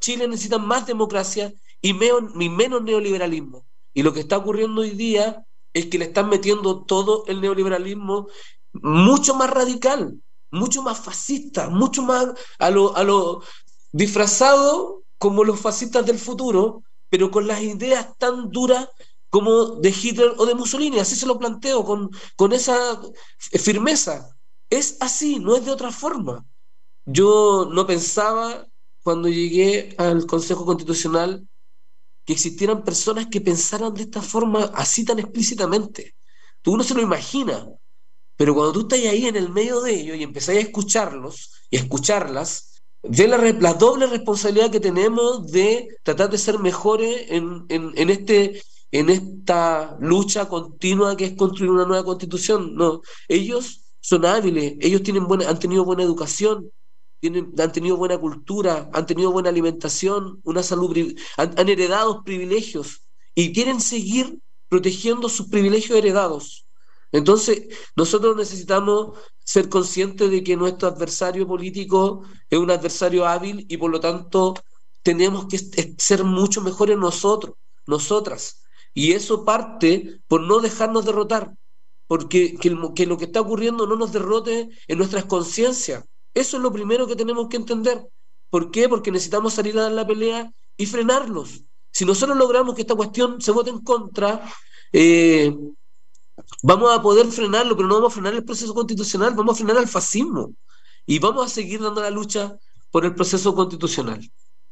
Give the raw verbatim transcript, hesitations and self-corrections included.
Chile necesita más democracia y, meo- y menos neoliberalismo. Y lo que está ocurriendo hoy día es que le están metiendo todo el neoliberalismo mucho más radical, mucho más fascista, mucho más a lo, a lo disfrazado como los fascistas del futuro, pero con las ideas tan duras como de Hitler o de Mussolini. Así se lo planteo, con, con esa firmeza. Es así, no es de otra forma. Yo no pensaba cuando llegué al Consejo Constitucional que existieran personas que pensaran de esta forma así tan explícitamente. Tú uno se lo imagina, pero cuando tú estás ahí en el medio de ellos y empezás a escucharlos y a escucharlas, ves la, re- la doble responsabilidad que tenemos de tratar de ser mejores en, en, en este, en esta lucha continua que es construir una nueva constitución. No, ellos son hábiles, ellos tienen buena, han tenido buena educación, tienen, han tenido buena cultura, han tenido buena alimentación, una salud, pri- han, han heredado privilegios y quieren seguir protegiendo sus privilegios heredados. Entonces, nosotros necesitamos ser conscientes de que nuestro adversario político es un adversario hábil y por lo tanto tenemos que est- ser mucho mejores nosotros, nosotras. Y eso parte por no dejarnos derrotar, porque que, el- que lo que está ocurriendo no nos derrote en nuestras conciencias. Eso es lo primero que tenemos que entender. ¿Por qué? Porque necesitamos salir a dar la pelea y frenarlos. Si nosotros logramos que esta cuestión se vote en contra, eh, vamos a poder frenarlo, pero no vamos a frenar el proceso constitucional, vamos a frenar al fascismo y vamos a seguir dando la lucha por el proceso constitucional.